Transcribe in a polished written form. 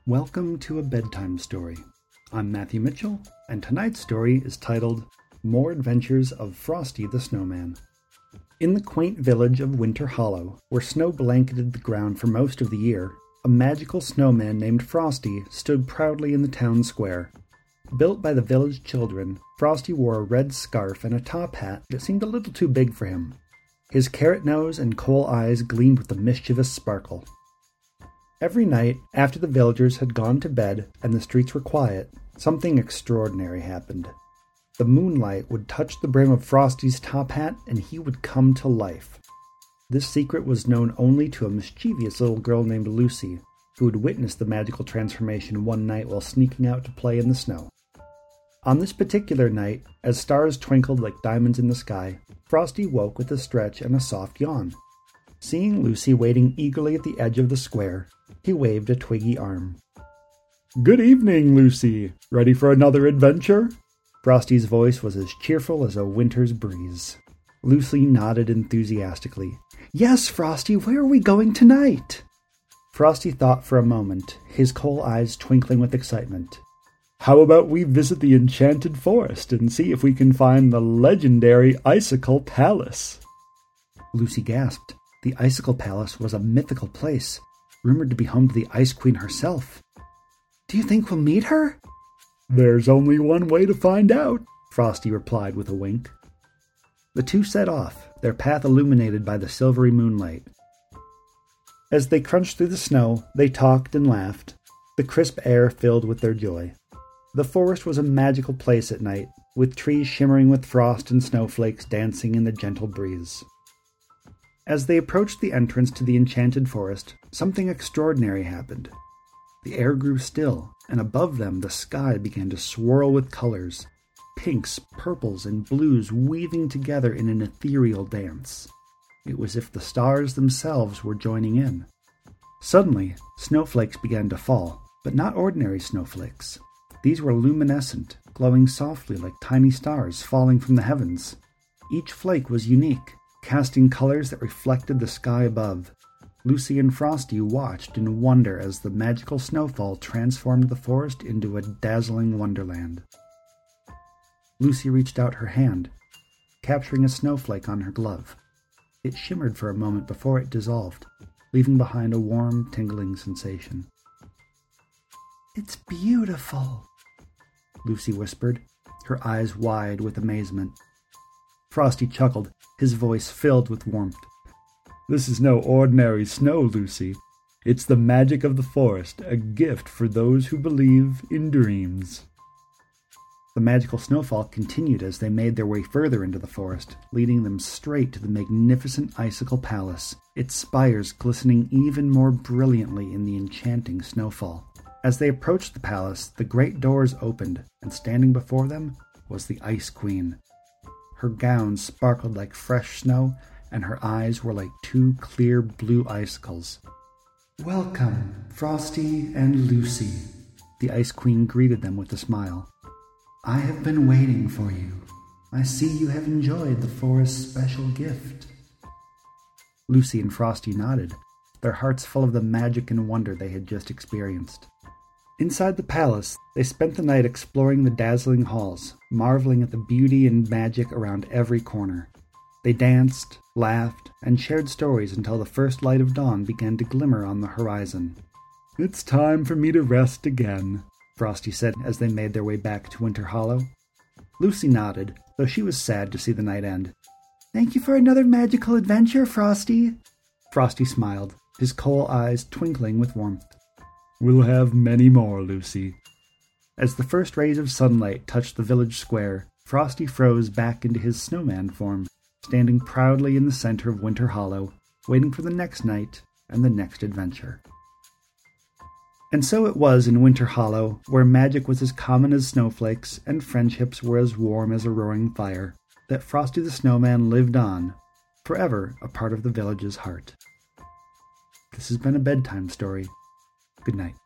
Welcome to a bedtime story. I'm Matthew Mitchell, and tonight's story is titled More Adventures of Frosty the Snowman. In the quaint village of Winter Hollow, where snow blanketed the ground for most of the year, a magical snowman named Frosty stood proudly in the town square. Built by the village children, Frosty wore a red scarf and a top hat that seemed a little too big for him. His carrot nose and coal eyes gleamed with a mischievous sparkle. Every night, after the villagers had gone to bed and the streets were quiet, something extraordinary happened. The moonlight would touch the brim of Frosty's top hat and he would come to life. This secret was known only to a mischievous little girl named Lucy, who had witnessed the magical transformation one night while sneaking out to play in the snow. On this particular night, as stars twinkled like diamonds in the sky, Frosty woke with a stretch and a soft yawn. Seeing Lucy waiting eagerly at the edge of the square, he waved a twiggy arm. "Good evening, Lucy. Ready for another adventure?" Frosty's voice was as cheerful as a winter's breeze. Lucy nodded enthusiastically. "Yes, Frosty, where are we going tonight?" Frosty thought for a moment, his coal eyes twinkling with excitement. "How about we visit the Enchanted Forest and see if we can find the legendary Icicle Palace?" Lucy gasped. The Icicle Palace was a mythical place, rumored to be home to the Ice Queen herself. "Do you think we'll meet her?" "There's only one way to find out," Frosty replied with a wink. The two set off, their path illuminated by the silvery moonlight. As they crunched through the snow, they talked and laughed, the crisp air filled with their joy. The forest was a magical place at night, with trees shimmering with frost and snowflakes dancing in the gentle breeze. As they approached the entrance to the enchanted forest, something extraordinary happened. The air grew still, and above them the sky began to swirl with colors, pinks, purples, and blues weaving together in an ethereal dance. It was as if the stars themselves were joining in. Suddenly, snowflakes began to fall, but not ordinary snowflakes. These were luminescent, glowing softly like tiny stars falling from the heavens. Each flake was unique, casting colors that reflected the sky above. Lucy and Frosty watched in wonder as the magical snowfall transformed the forest into a dazzling wonderland. Lucy reached out her hand, capturing a snowflake on her glove. It shimmered for a moment before it dissolved, leaving behind a warm, tingling sensation. "It's beautiful," Lucy whispered, her eyes wide with amazement. Frosty chuckled, his voice filled with warmth. "This is no ordinary snow, Lucy. It's the magic of the forest, a gift for those who believe in dreams." The magical snowfall continued as they made their way further into the forest, leading them straight to the magnificent Icicle Palace, its spires glistening even more brilliantly in the enchanting snowfall. As they approached the palace, the great doors opened, and standing before them was the Ice Queen. Her gown sparkled like fresh snow, and her eyes were like two clear blue icicles. "Welcome, Frosty and Lucy," the Ice Queen greeted them with a smile. "I have been waiting for you. I see you have enjoyed the forest's special gift." Lucy and Frosty nodded, their hearts full of the magic and wonder they had just experienced. Inside the palace, they spent the night exploring the dazzling halls, marveling at the beauty and magic around every corner. They danced, laughed, and shared stories until the first light of dawn began to glimmer on the horizon. "It's time for me to rest again," Frosty said as they made their way back to Winter Hollow. Lucy nodded, though she was sad to see the night end. "Thank you for another magical adventure, Frosty." Frosty smiled, his coal eyes twinkling with warmth. "We'll have many more, Lucy." As the first rays of sunlight touched the village square, Frosty froze back into his snowman form, standing proudly in the center of Winter Hollow, waiting for the next night and the next adventure. And so it was in Winter Hollow, where magic was as common as snowflakes and friendships were as warm as a roaring fire, that Frosty the Snowman lived on, forever a part of the village's heart. This has been a bedtime story. Good night.